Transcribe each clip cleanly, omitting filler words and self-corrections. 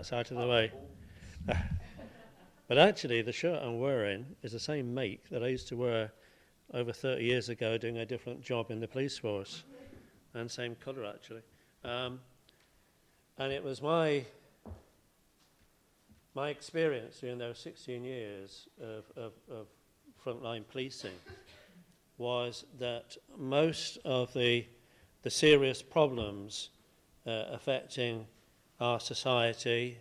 that's out of the way. But actually, the shirt I'm wearing is the same make that I used to wear over 30 years ago doing a different job in the police force, and same colour actually. And it was my experience during those 16 years of frontline policing was that most of the serious problems affecting our society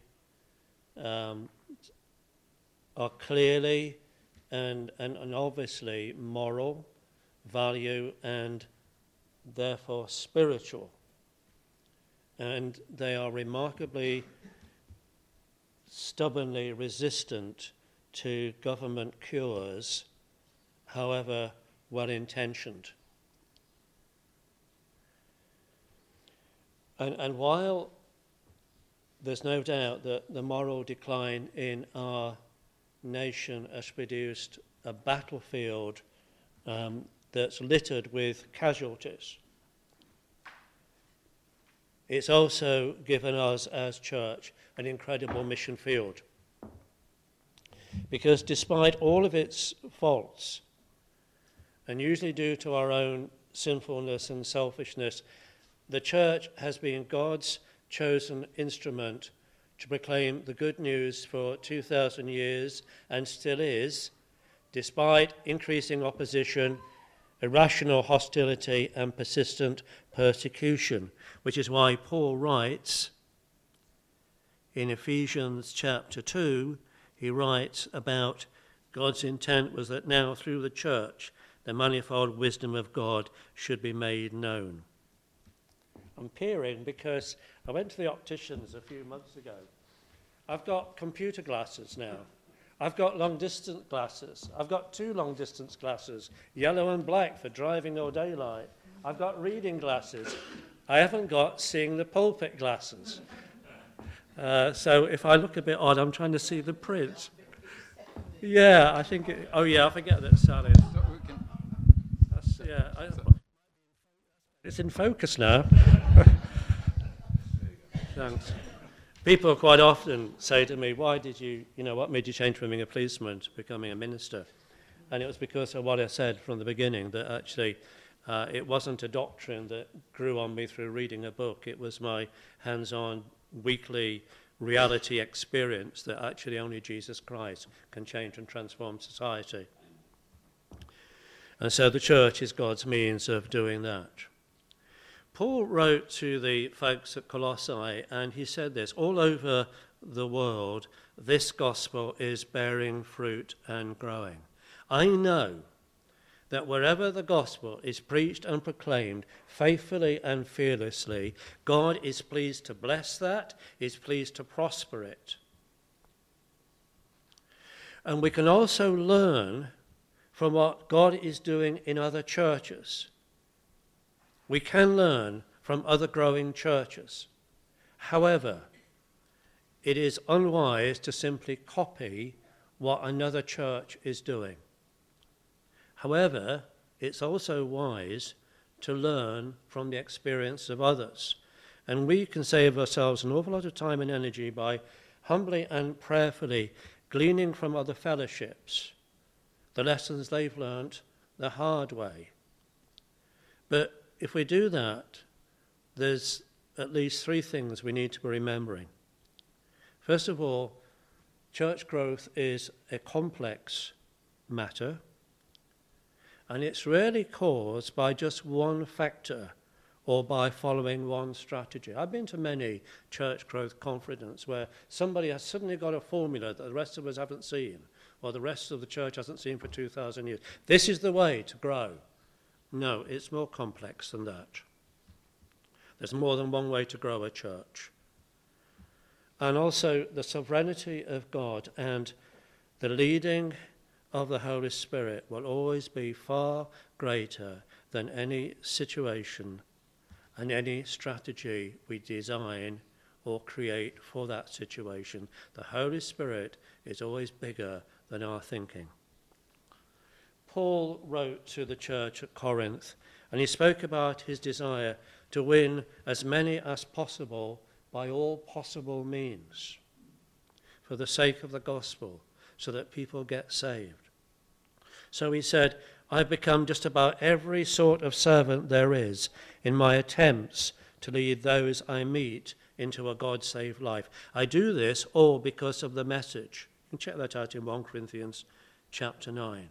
are clearly and obviously moral, value, and therefore spiritual. And they are remarkably stubbornly resistant to government cures, however well-intentioned. And while there's no doubt that the moral decline in our nation has produced a battlefield that's littered with casualties, it's also given us as church an incredible mission field. Because despite all of its faults, and usually due to our own sinfulness and selfishness, the church has been God's chosen instrument to proclaim the good news for 2,000 years, and still is, despite increasing opposition, irrational hostility, and persistent persecution, which is why Paul writes in Ephesians chapter 2, he writes about God's intent was that now through the church the manifold wisdom of God should be made known. I'm peering because I went to the opticians a few months ago. I've got computer glasses now. I've got long-distance glasses. I've got 2 long-distance glasses, yellow and black for driving or daylight. I've got reading glasses. I haven't got seeing the pulpit glasses. So if I look a bit odd, I'm trying to see the print. Yeah, I think... I forget that, Sally. It's in focus now. Thanks. People quite often say to me, what made you change from being a policeman to becoming a minister? And it was because of what I said from the beginning, that actually it wasn't a doctrine that grew on me through reading a book. It was my hands-on weekly reality experience that actually only Jesus Christ can change and transform society. And so the church is God's means of doing that. Paul wrote to the folks at Colossae, and he said this: all over the world, this gospel is bearing fruit and growing. I know that wherever the gospel is preached and proclaimed faithfully and fearlessly, God is pleased to bless that, is pleased to prosper it. And we can also learn from what God is doing in other churches. We can learn from other growing churches. However, it is unwise to simply copy what another church is doing. However, it's also wise to learn from the experience of others. And we can save ourselves an awful lot of time and energy by humbly and prayerfully gleaning from other fellowships the lessons they've learnt the hard way. But if we do that, there's at least 3 things we need to be remembering. First of all, church growth is a complex matter, and it's rarely caused by just one factor or by following one strategy. I've been to many church growth conferences where somebody has suddenly got a formula that the rest of us haven't seen, or the rest of the church hasn't seen for 2,000 years. This is the way to grow. No, it's more complex than that. There's more than one way to grow a church. And also the sovereignty of God and the leading of the Holy Spirit will always be far greater than any situation and any strategy we design or create for that situation. The Holy Spirit is always bigger than our thinking. Paul wrote to the church at Corinth, and he spoke about his desire to win as many as possible by all possible means. for the sake of the gospel, so that people get saved. So he said, I've become just about every sort of servant there is in my attempts to lead those I meet into a God-saved life. I do this all because of the message. You can check that out in 1 Corinthians chapter 9.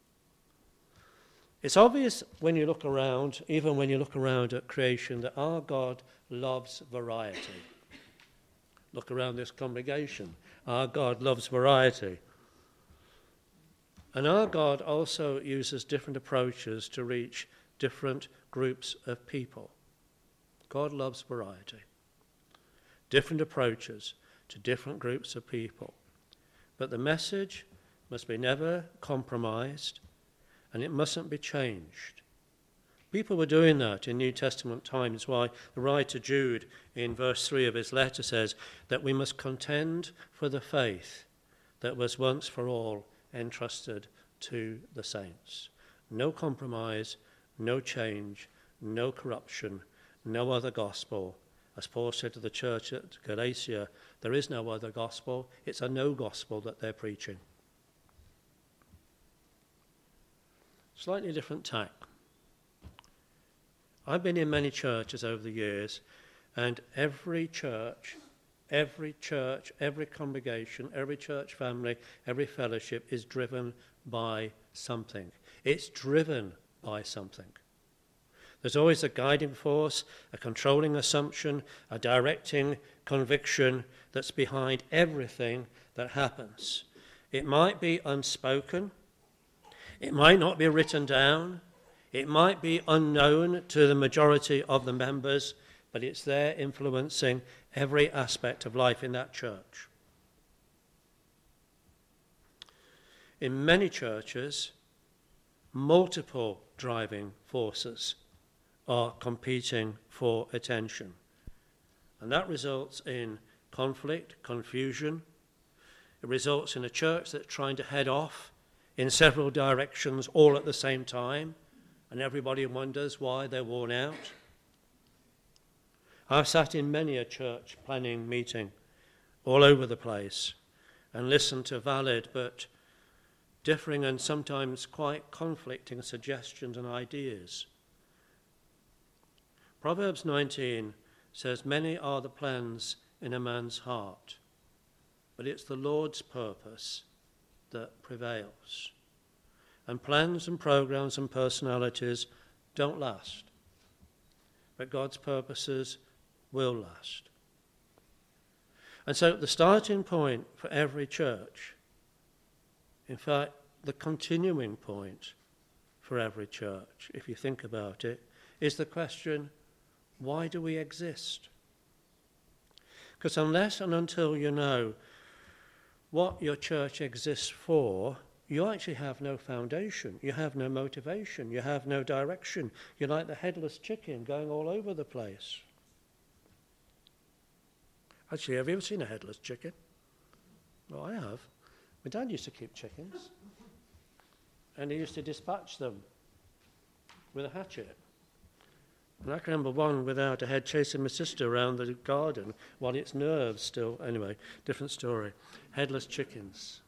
It's obvious when you look around, even when you look around at creation, that our God loves variety. Look around this congregation. Our God loves variety. And our God also uses different approaches to reach different groups of people. God loves variety. Different approaches to different groups of people. But the message must be never compromised, and it mustn't be changed. People were doing that in New Testament times. Why the writer Jude in verse 3 of his letter says that we must contend for the faith that was once for all entrusted to the saints. No compromise, no change, no corruption, no other gospel. As Paul said to the church at Galatia, there is no other gospel. It's a no gospel that they're preaching. Slightly different tack. I've been in many churches over the years, and every church, every congregation, every church family, every fellowship is driven by something. It's driven by something. There's always a guiding force, a controlling assumption, a directing conviction that's behind everything that happens. It might be unspoken. It might not be written down. It might be unknown to the majority of the members, but it's there influencing every aspect of life in that church. In many churches, multiple driving forces are competing for attention. And that results in conflict, confusion. It results in a church that's trying to head off in several directions all at the same time, and everybody wonders why they're worn out. I've sat in many a church planning meeting all over the place and listened to valid but differing and sometimes quite conflicting suggestions and ideas. Proverbs 19 says, many are the plans in a man's heart, but it's the Lord's purpose that prevails. And plans and programs and personalities don't last, but God's purposes will last. And so the starting point for every church, in fact, the continuing point for every church, if you think about it, is the question, why do we exist? Because unless and until you know what your church exists for, you actually have no foundation, you have no motivation, you have no direction. You're like the headless chicken going all over the place. Actually, have you ever seen a headless chicken? Well, I have. My dad used to keep chickens, and he used to dispatch them with a hatchet. And I can remember one without a head chasing my sister around the garden while its nerves still... Anyway, different story. Headless chickens.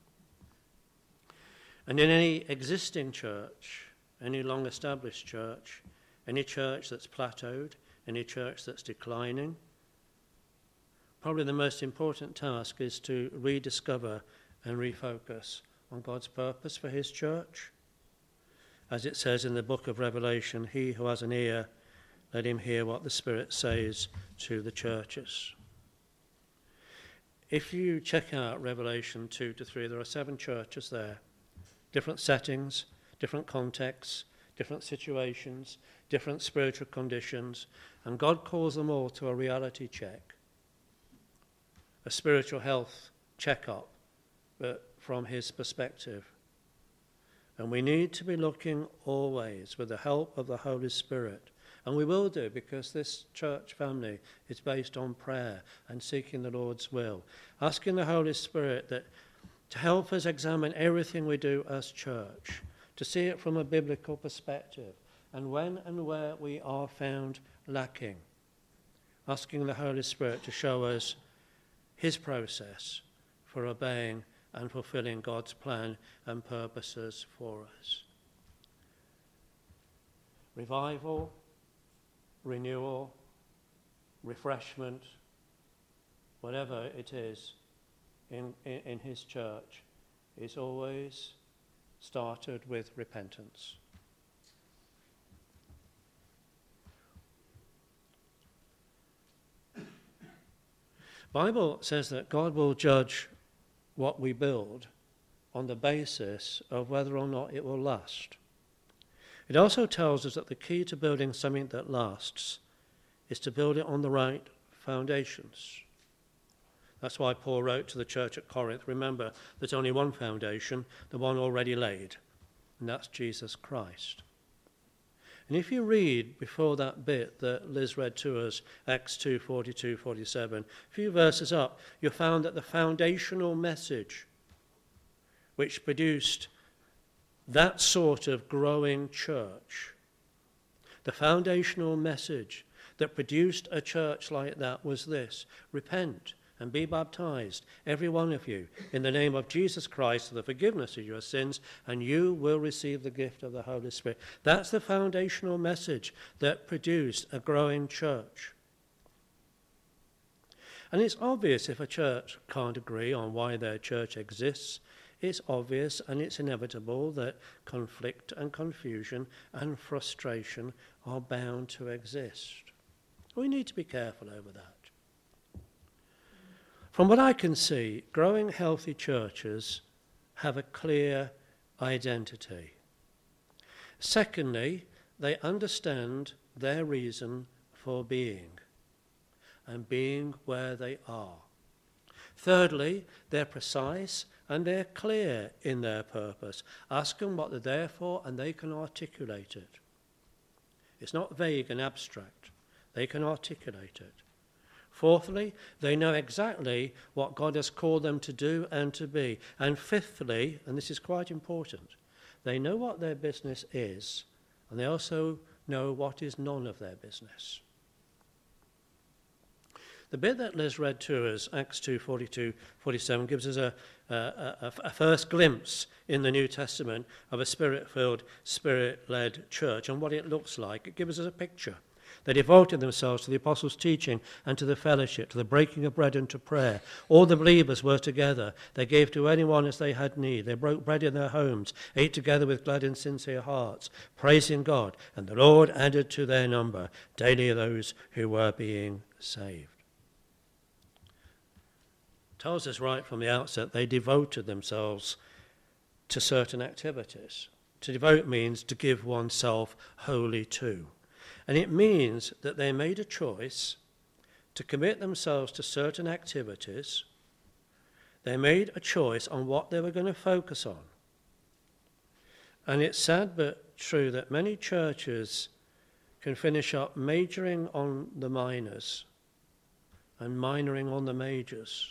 And in any existing church, any long-established church, any church that's plateaued, any church that's declining, probably the most important task is to rediscover and refocus on God's purpose for his church. As it says in the book of Revelation, he who has an ear, let him hear what the Spirit says to the churches. If you check out Revelation 2-3, there are 7 churches there. Different settings, different contexts, different situations, different spiritual conditions, and God calls them all to a reality check, a spiritual health check-up, but from his perspective. And we need to be looking always with the help of the Holy Spirit. And we will do, because this church family is based on prayer and seeking the Lord's will. Asking the Holy Spirit that to help us examine everything we do as church, to see it from a biblical perspective, and when and where we are found lacking. Asking the Holy Spirit to show us his process for obeying and fulfilling God's plan and purposes for us. Revival, renewal, refreshment, whatever it is in his church, is always started with repentance. Bible says that God will judge what we build on the basis of whether or not it will last. It also tells us that the key to building something that lasts is to build it on the right foundations. That's why Paul wrote to the church at Corinth, remember, there's only one foundation, the one already laid, and that's Jesus Christ. And if you read before that bit that Liz read to us, Acts 2, 42, 47, a few verses up, you found that the foundational message which produced that sort of growing church, the foundational message that produced a church like that was this: repent and be baptized, every one of you, in the name of Jesus Christ for the forgiveness of your sins, and you will receive the gift of the Holy Spirit. That's the foundational message that produced a growing church. And it's obvious if a church can't agree on why their church exists, it's obvious and it's inevitable that conflict and confusion and frustration are bound to exist. We need to be careful over that. From what I can see, growing healthy churches have a clear identity. Secondly, they understand their reason for being and being where they are. Thirdly, they're precise and they're clear in their purpose. Ask them what they're there for and they can articulate it. It's not vague and abstract. They can articulate it. Fourthly, they know exactly what God has called them to do and to be. And fifthly, and this is quite important, they know what their business is, and they also know what is none of their business. The bit that Liz read to us, Acts 2, 42, 47, gives us a first glimpse in the New Testament of a spirit-filled, spirit-led church and what it looks like. It gives us a picture. They devoted themselves to the apostles' teaching and to the fellowship, to the breaking of bread and to prayer. All the believers were together. They gave to anyone as they had need. They broke bread in their homes, ate together with glad and sincere hearts, praising God. And the Lord added to their number daily those who were being saved. It tells us right from the outset they devoted themselves to certain activities. To devote means to give oneself wholly to. And it means that they made a choice to commit themselves to certain activities. They made a choice on what they were going to focus on. And it's sad but true that many churches can finish up majoring on the minors and minoring on the majors.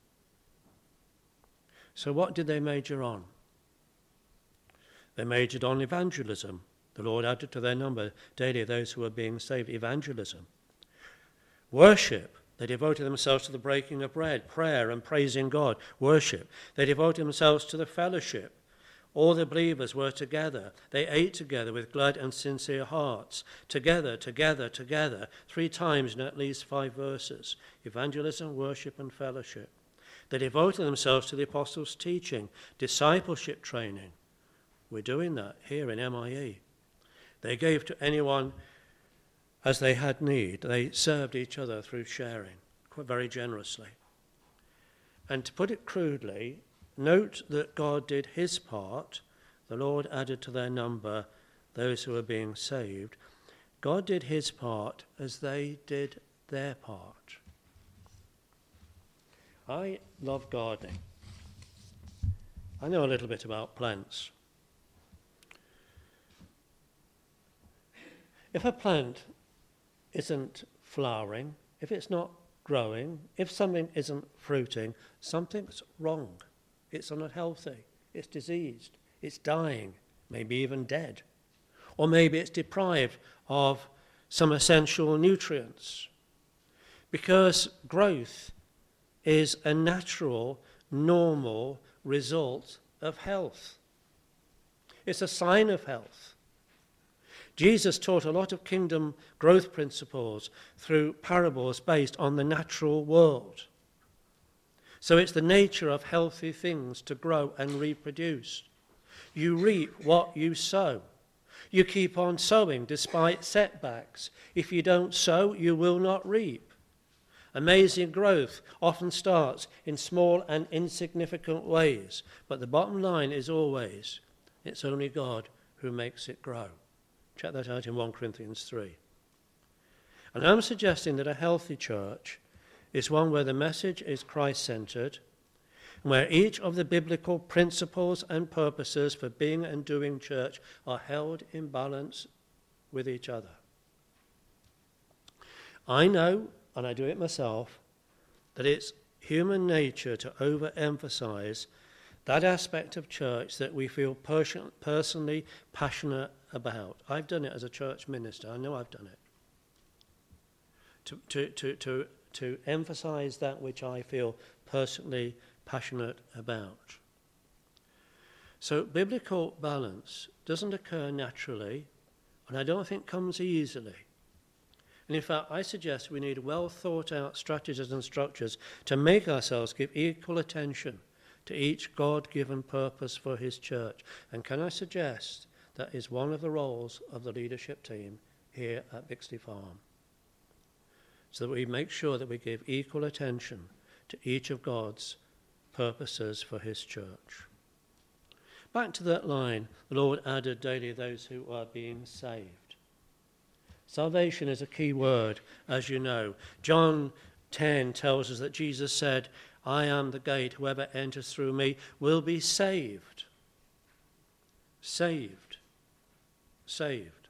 So what did they major on? They majored on evangelism. The Lord added to their number daily those who were being saved. Evangelism. Worship. They devoted themselves to the breaking of bread, prayer and praising God. Worship. They devoted themselves to the fellowship. All the believers were together. They ate together with glad and sincere hearts. Together, together, together. 3 times in at least 5 verses. Evangelism, worship and fellowship. They devoted themselves to the apostles' teaching, discipleship training. We're doing that here in MIE. They gave to anyone as they had need. They served each other through sharing, very generously. And to put it crudely, note that God did his part. The Lord added to their number those who were being saved. God did his part as they did their part. I love gardening. I know a little bit about plants. If a plant isn't flowering, if it's not growing, if something isn't fruiting, something's wrong. It's unhealthy, it's diseased, it's dying, maybe even dead. Or maybe it's deprived of some essential nutrients. Because growth is a natural, normal result of health. It's a sign of health. Jesus taught a lot of kingdom growth principles through parables based on the natural world. So it's the nature of healthy things to grow and reproduce. You reap what you sow. You keep on sowing despite setbacks. If you don't sow, you will not reap. Amazing growth often starts in small and insignificant ways, but the bottom line is always, it's only God who makes it grow. Check that out in 1 Corinthians 3. And I'm suggesting that a healthy church is one where the message is Christ-centered, where each of the biblical principles and purposes for being and doing church are held in balance with each other. I know, and I do it myself, that it's human nature to overemphasize that aspect of church that we feel personally passionate about. I've done it as a church minister. I know I've done it. To emphasize that which I feel personally passionate about. So biblical balance doesn't occur naturally, and I don't think comes easily. And in fact, I suggest we need well thought out strategies and structures to make ourselves give equal attention to each God-given purpose for his church. And can I suggest that is one of the roles of the leadership team here at Bixley Farm? So that we make sure that we give equal attention to each of God's purposes for his church. Back to that line, the Lord added daily those who are being saved. Salvation is a key word, as you know. John 10 tells us that Jesus said, I am the gate, whoever enters through me will be saved. Saved. Saved.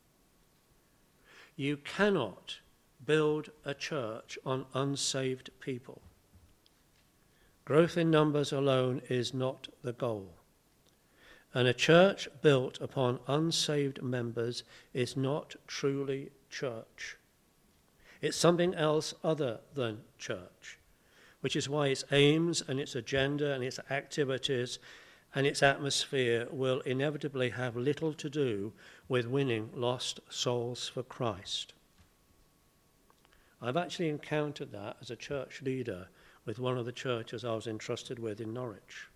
You cannot build a church on unsaved people. Growth in numbers alone is not the goal. And a church built upon unsaved members is not truly church. It's something else other than church, which is why its aims and its agenda and its activities and its atmosphere will inevitably have little to do with winning lost souls for Christ. I've actually encountered that as a church leader with one of the churches I was entrusted with in Norwich.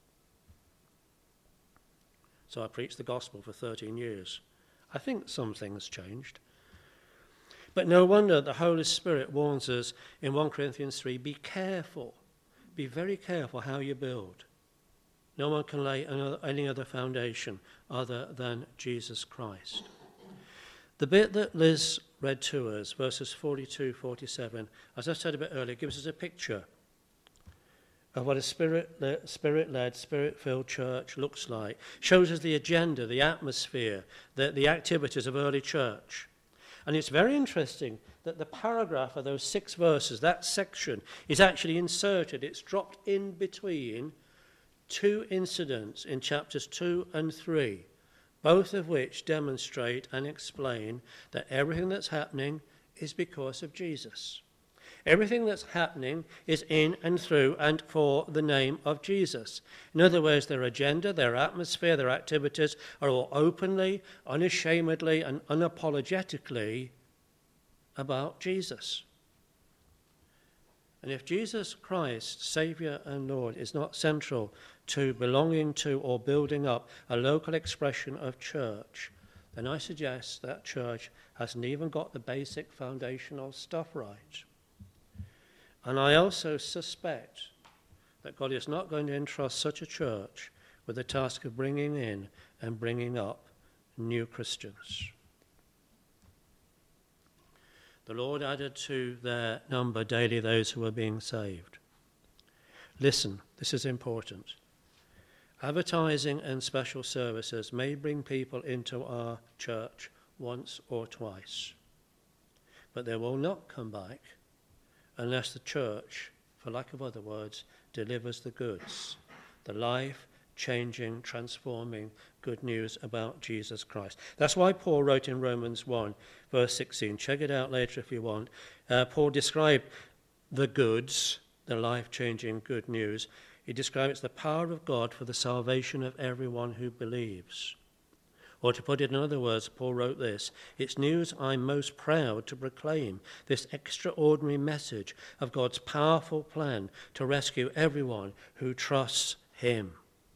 So I preached the gospel for 13 years. I think some things changed. But no wonder the Holy Spirit warns us in 1 Corinthians 3, be careful, be very careful how you build. No one can lay any other foundation other than Jesus Christ. The bit that Liz read to us, verses 42-47, as I said a bit earlier, gives us a picture of what a spirit-led, spirit-filled church looks like. Shows us the agenda, the atmosphere, the activities of early church. And it's very interesting that the paragraph of those 6 verses, that section, is actually inserted. It's dropped in between 2 incidents in chapters 2 and 3. Both of which demonstrate and explain that everything that's happening is because of Jesus. Everything that's happening is in and through and for the name of Jesus. In other words, their agenda, their atmosphere, their activities are all openly, unashamedly, and unapologetically about Jesus. And if Jesus Christ, Saviour and Lord, is not central to belonging to or building up a local expression of church, then I suggest that church hasn't even got the basic foundational stuff right. And I also suspect that God is not going to entrust such a church with the task of bringing in and bringing up new Christians. The Lord added to their number daily those who were being saved. Listen, this is important. Advertising and special services may bring people into our church once or twice, but they will not come back unless the church, for lack of other words, delivers the goods, the life-changing, transforming good news about Jesus Christ. That's why Paul wrote in Romans 1, verse 16. Check it out later if you want. Paul described the goods, the life-changing good news, he describes the power of God for the salvation of everyone who believes. Or to put it in other words, Paul wrote this: "It's news I'm most proud to proclaim, this extraordinary message of God's powerful plan to rescue everyone who trusts him."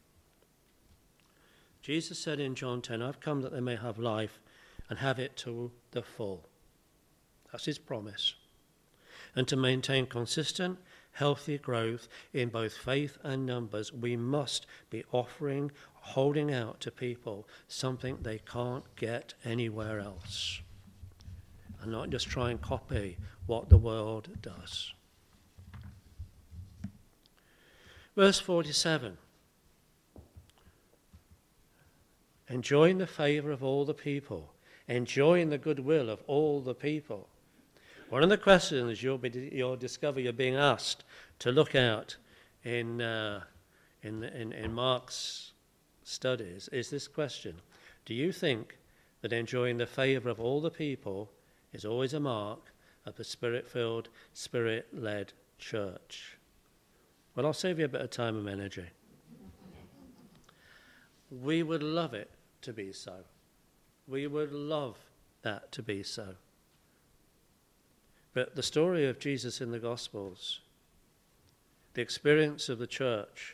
Jesus said in John 10, "I've come that they may have life and have it to the full." That's his promise. And to maintain consistent, healthy growth in both faith and numbers, we must be holding out to people something they can't get anywhere else, and not just try and copy what the world does. Verse 47. Enjoying the favour of all the people, enjoying the goodwill of all the people. One of the questions you'll discover you're being asked to look at in Mark's studies is this question: do you think that enjoying the favour of all the people is always a mark of a spirit-filled, spirit-led church? Well, I'll save you a bit of time and energy. We would love it to be so. We would love that to be so. But the story of Jesus in the Gospels, the experience of the church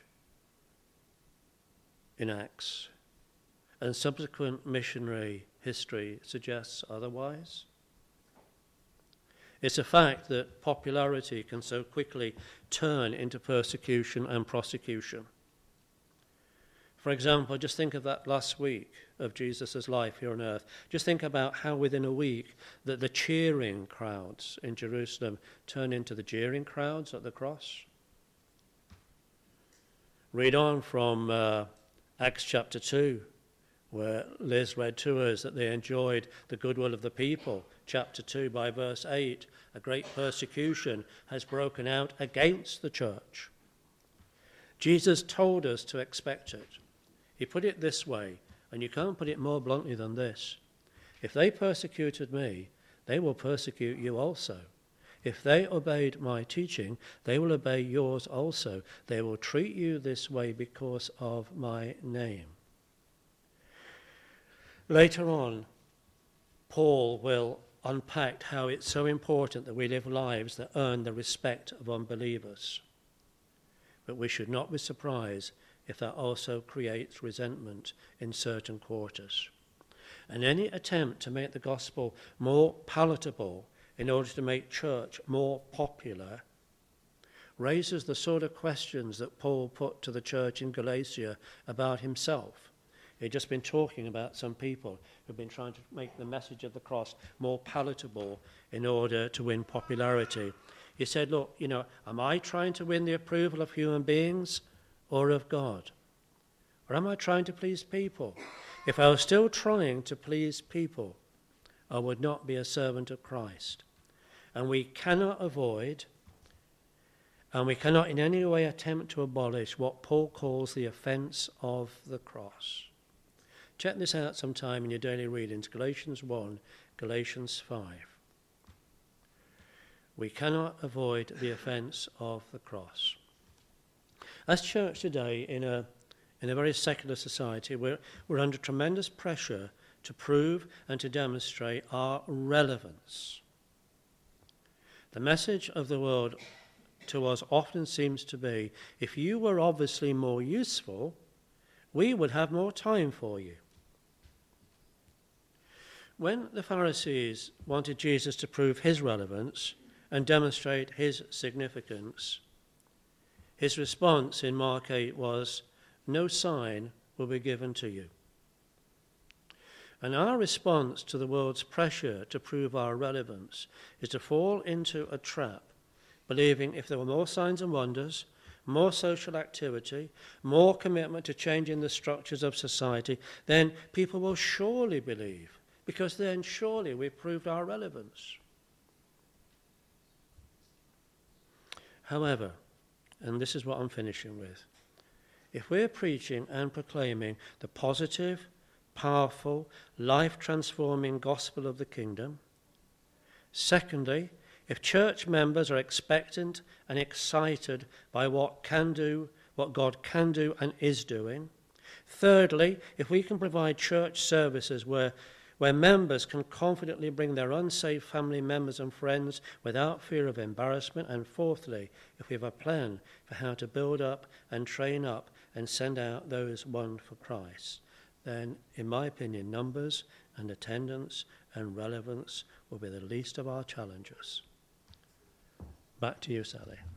in Acts, and subsequent missionary history suggests otherwise. It's a fact that popularity can so quickly turn into persecution and prosecution. For example, just think of that last week of Jesus' life here on earth. Just think about how within a week that the cheering crowds in Jerusalem turn into the jeering crowds at the cross. Read on from Acts chapter 2, where Liz read to us that they enjoyed the goodwill of the people. Chapter 2 by verse 8, a great persecution has broken out against the church. Jesus told us to expect it. He put it this way, and you can't put it more bluntly than this: if they persecuted me, they will persecute you also. If they obeyed my teaching, they will obey yours also. They will treat you this way because of my name. Later on, Paul will unpack how it's so important that we live lives that earn the respect of unbelievers. But we should not be surprised if that also creates resentment in certain quarters. And any attempt to make the gospel more palatable in order to make church more popular raises the sort of questions that Paul put to the church in Galatia about himself. He'd just been talking about some people who've been trying to make the message of the cross more palatable in order to win popularity. He said, look, am I trying to win the approval of human beings or of God? Or am I trying to please people? If I was still trying to please people, I would not be a servant of Christ. And we cannot avoid, and we cannot in any way attempt to abolish what Paul calls the offence of the cross. Check this out sometime in your daily readings, Galatians 1, Galatians 5. We cannot avoid the offence of the cross. As church today, in a very secular society, we're under tremendous pressure to prove and to demonstrate our relevance. The message of the world to us often seems to be, if you were obviously more useful, we would have more time for you. When the Pharisees wanted Jesus to prove his relevance and demonstrate his significance, his response in Mark 8 was, "No sign will be given to you." And our response to the world's pressure to prove our relevance is to fall into a trap, believing if there were more signs and wonders, more social activity, more commitment to changing the structures of society, then people will surely believe, because then surely we've proved our relevance. However, and this is what I'm finishing with, if we're preaching and proclaiming the positive, powerful, life-transforming gospel of the kingdom, secondly, if church members are expectant and excited by what what God can do and is doing. Thirdly, if we can provide church services where members can confidently bring their unsaved family members and friends without fear of embarrassment. And fourthly, if we have a plan for how to build up and train up and send out those won for Christ, then, in my opinion, numbers and attendance and relevance will be the least of our challenges. Back to you, Sally.